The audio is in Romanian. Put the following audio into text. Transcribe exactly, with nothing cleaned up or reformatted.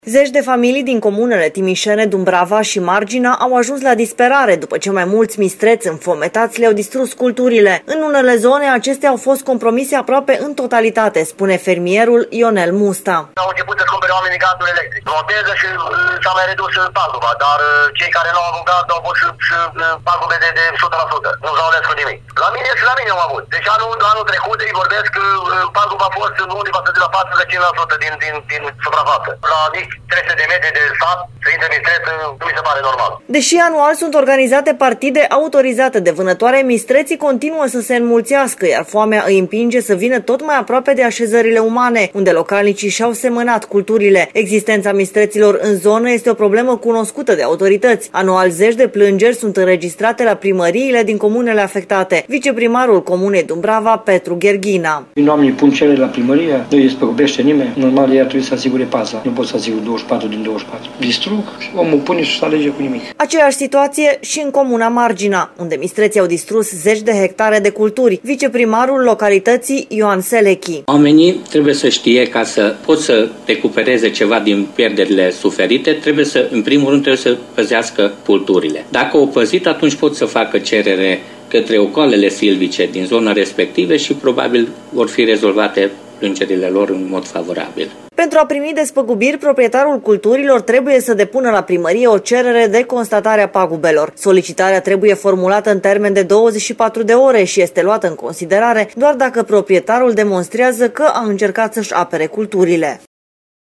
Zeci de familii din comunele Timișene, Dumbrava și Margina au ajuns la disperare după ce mai mulți mistreți înfometați le-au distrus culturile. În unele zone, acestea au fost compromise aproape în totalitate, spune fermierul Ionel Musta. Au început să cumpere oamenii gazul electric. Monteză și s-a mai redus paguba, dar cei care nu au avut gaz au avut și, și pagube de, de o sută la sută. Nu s-au ales cu nimic. La mine și la mine am avut. Deci anul, anul trecut îi vorbesc că paguba a fost undeva să de la patruzeci și cinci la sută din, din, din suprafață. La trei sute de metri de sat, să intre mistreț, nu mi se pare normal. Deși anual sunt organizate partide autorizate de vânătoare, mistreții continuă să se înmulțească, iar foamea îi împinge să vină tot mai aproape de așezările umane, unde localnicii și-au semănat culturile. Existența mistreților în zonă este o problemă cunoscută de autorități. Anual zeci de plângeri sunt înregistrate la primăriile din comunele afectate. Viceprimarul comunei Dumbrava, Petru Gherghina. Oamenii pun cerere la primărie, nu îi spăgubește nimeni. Normal, ea trebuie să asigure paza. Nu pot să asigur douăzeci și patru din douăzeci și patru. Distrug și omul pune și să alege cu nimic. Aceeași situație și în comuna Margina, unde mistreții au distrus zeci de hectare de culturi. Viceprimarul localității Ioan Selechi. Oamenii trebuie să știe, ca să pot să recupereze ceva din pierderile suferite, trebuie să, în primul rând, trebuie să păzească culturile. Dacă o păzit, atunci pot să facă cerere către ocoalele silvice din zona respective și probabil vor fi rezolvate plângerile lor în mod favorabil. Pentru a primi despăgubiri, proprietarul culturilor trebuie să depună la primărie o cerere de constatare a pagubelor. Solicitarea trebuie formulată în termen de douăzeci și patru de ore și este luată în considerare doar dacă proprietarul demonstrează că a încercat să-și apere culturile.